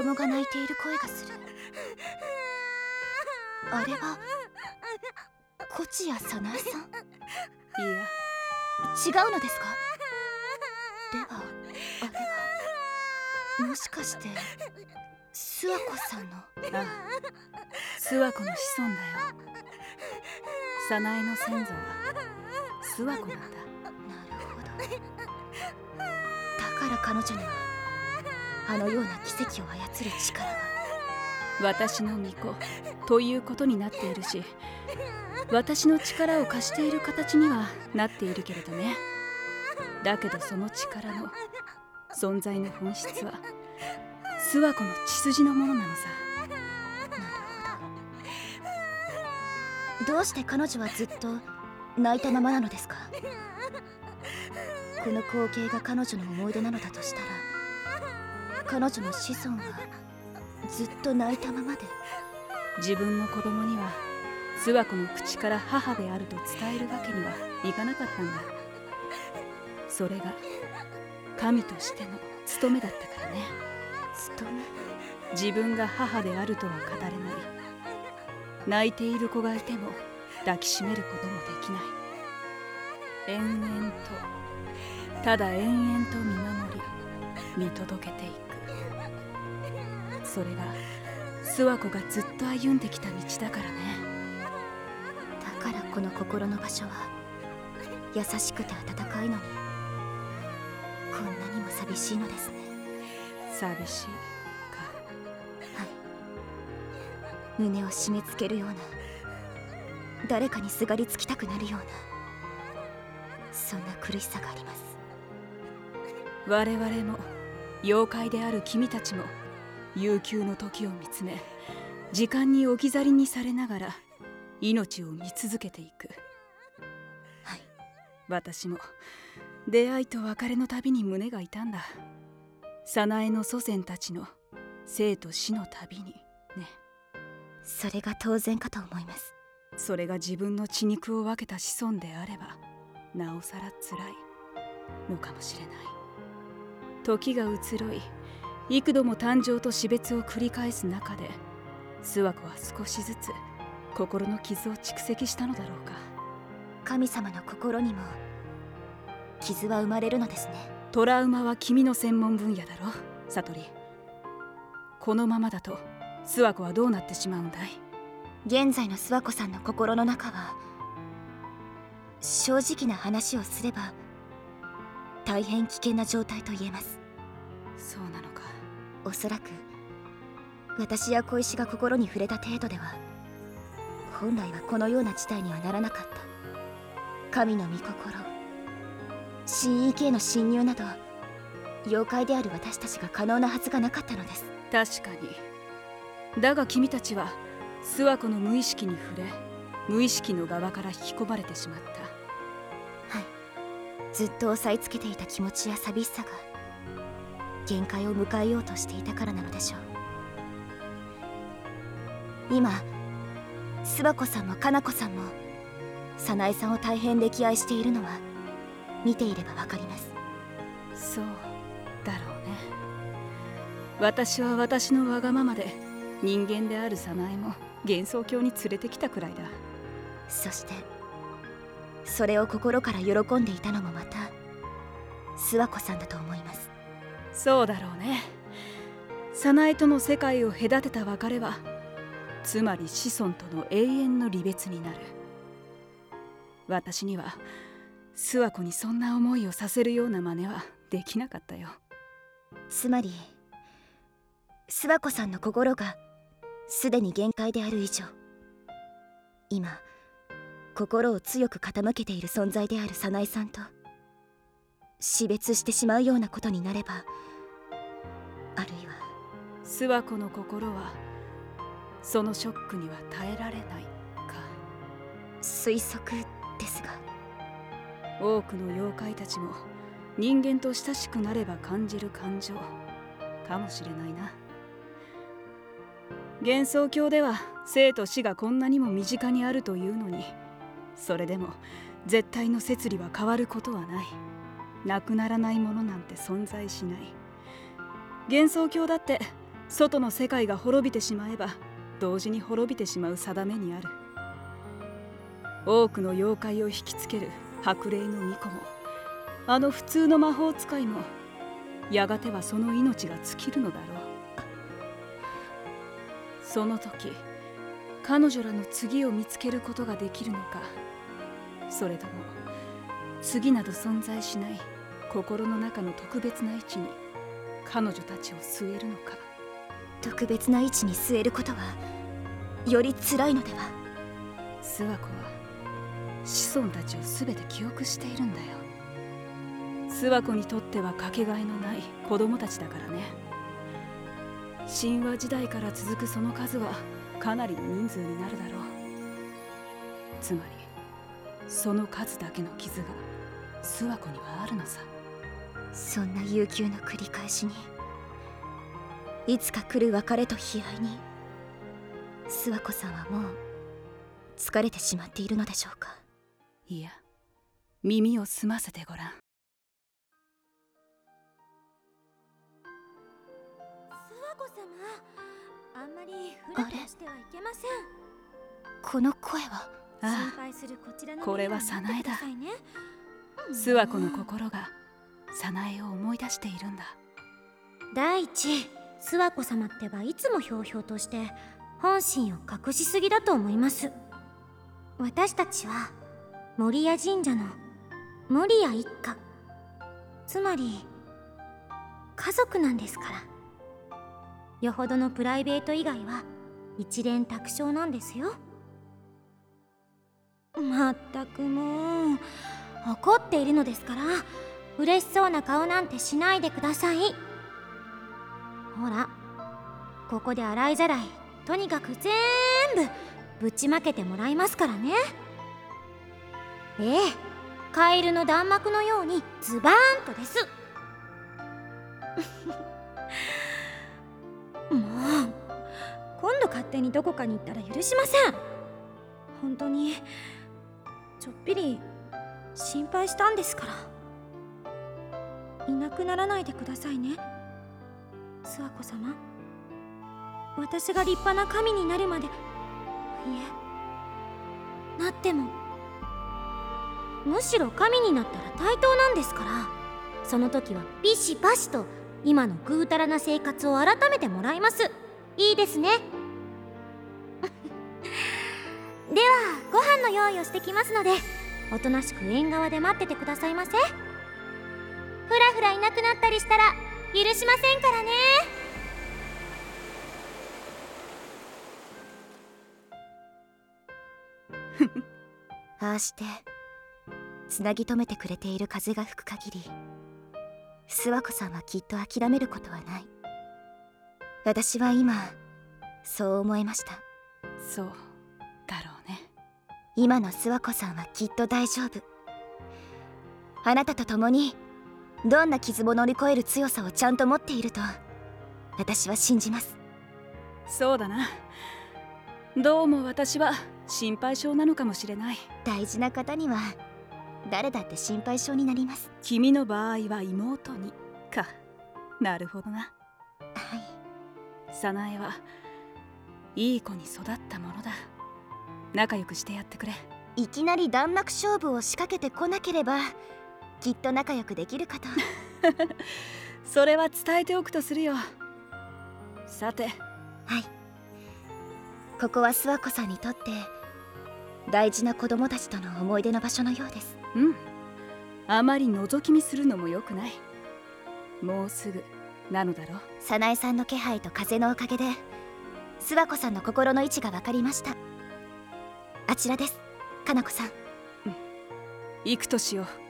供が泣いている声がする。あれはコチやサナエさん？ いや、 違うのですか？ではあれはもしかして諏訪子さんの？ ああ、諏訪子の子孫だよ。早苗の先祖は諏訪子なんだ。 なるほど。だから彼女にはあのような奇跡を操る力が。 私の巫女ということになっているし、私の力を貸している形にはなっているけれどね。だけどその力の存在の本質は諏訪子の血筋のものなのさ。 なるほど。どうして彼女はずっと泣いたままなのですか？この光景が彼女の思い出なのだとしたら、彼女の子孫はずっと泣いたままで。 自分の子供には諏訪子の口から母であると伝えるわけにはいかなかったんだ。それが神としての務めだったからね。 務め？ 自分が母であるとは語れない。泣いている子がいても抱きしめることもできない。延々と、ただ延々と見守り見届けていく。それが諏訪子がずっと歩んできた道だからね。 だからこの心の場所は優しくて温かいのに、こんなにも寂しいのですね。 寂しいか。 はい。胸を締め付けるような、誰かにすがりつきたくなるような、そんな苦しさがあります。 我々も妖怪である君たちも悠久の時を見つめ、時間に置き去りにされながら命を見続けていく。 はい。 私も出会いと別れのたびに胸が痛んだ。早苗の祖先たちの生と死のたびにね。 それが当然かと思います。 それが自分の血肉を分けた子孫であればなおさら辛いのかもしれない。時が移ろい、幾度も誕生と死別を繰り返す中で、諏訪子は少しずつ心の傷を蓄積したのだろうか。 神様の心にも傷は生まれるのですね。 トラウマは君の専門分野だろ、悟り。このままだと諏訪子はどうなってしまうんだい？ 現在の諏訪子さんの心の中は、正直な話をすれば大変危険な状態と言えます。 そうなのか。 おそらく私や小石が心に触れた程度では、本来はこのような事態にはならなかった。神の御心、神域への侵入など、妖怪である私たちが可能なはずがなかったのです。 確かに。だが君たちは諏訪子の無意識に触れ、無意識の側から引き込まれてしまった。 はい。ずっと押さえつけていた気持ちや寂しさが限界を迎えようとしていたからなのでしょう。今諏訪子さんもかな子さんも早苗さんを大変溺愛しているのは見ていればわかります。 そうだろうね。私は私のわがままで人間である早苗も幻想郷に連れてきたくらいだ。 そしてそれを心から喜んでいたのもまた諏訪子さんだと思います。 そうだろうね。早苗との世界を隔てた別れは、つまり子孫との永遠の離別になる。私には諏訪子にそんな思いをさせるような真似はできなかったよ。 つまり諏訪子さんの心がすでに限界である以上、今心を強く傾けている存在である早苗さんと死別してしまうようなことになれば、あるいは諏訪子の心はそのショックには耐えられないか。 推測ですが、 多くの妖怪たちも人間と親しくなれば感じる感情かもしれないな。幻想郷では生と死がこんなにも身近にあるというのに、それでも絶対の摂理は変わることはない。なくならないものなんて存在しない。幻想郷だって外の世界が滅びてしまえば同時に滅びてしまう定めにある。多くの妖怪を引きつける白霊の巫女も、あの普通の魔法使いも、やがてはその命が尽きるのだろう。その時彼女らの次を見つけることができるのか、それとも次など存在しない心の中の特別な位置に彼女たちを据えるのか。 特別な位置に据えることはより辛いのでは。 諏訪子は子孫たちを全て記憶しているんだよ。諏訪子にとってはかけがえのない子供たちだからね。神話時代から続くその数はかなりの人数になるだろう。つまりその数だけの傷が諏訪子にはあるのさ。 そんな悠久の繰り返しに、いつか来る別れと悲哀に、諏訪子さんはもう疲れてしまっているのでしょうか。 いや、耳を澄ませてごらん。 あんまりフラフラしてはいけません。 この声は。 ああ、これは早苗だ。諏訪子の心が早苗を思い出しているんだ。 第一、諏訪子様ってばいつもひょうひょうとして本心を隠しすぎだと思います。私たちは守谷神社の守谷一家、つまり家族なんですから。よほどのプライベート以外は一蓮托生なんですよ。まったくもう、怒っているのですから嬉しそうな顔なんてしないでください。ほら、ここで洗いざらいとにかく全部ぶちまけてもらいますからね。ええ、カエルの弾幕のようにズバーンとです。もう今度勝手にどこかに行ったら許しません。本当にちょっぴり心配したんですから。いなくならないでくださいね、諏訪子様。私が立派な神になるまで、いえ、なっても、むしろ神になったら対等なんですから、その時はビシバシと今のぐうたらな生活を改めてもらいます。いいですね。ではご飯の用意をしてきますので、おとなしく縁側で待っててくださいませ。ふらふらいなくなったりしたら許しませんからね。 ああしてつなぎ止めてくれている風が吹く限り、諏訪子さんはきっと諦めることはない。私は今そう思いました。 そうだろうね。 今の諏訪子さんはきっと大丈夫。あなたと共にどんな傷も乗り越える強さをちゃんと持っていると私は信じます。 そうだな。どうも私は心配性なのかもしれない。 大事な方には誰だって心配性になります。 君の場合は妹にか。なるほどな。 はい。 早苗はいい子に育ったものだ。仲良くしてやってくれ。 いきなり弾幕勝負を仕掛けてこなければきっと仲良くできるかと。 それは伝えておくとするよ。さて。 はい。ここは諏訪子さんにとって大事な子供たちとの思い出の場所のようです。 うん。あまり覗き見するのも良くない。もうすぐなのだろう。 早苗さんの気配と風のおかげで諏訪子さんの心の位置が分かりました。あちらです、かな子さん。 行くとしよう。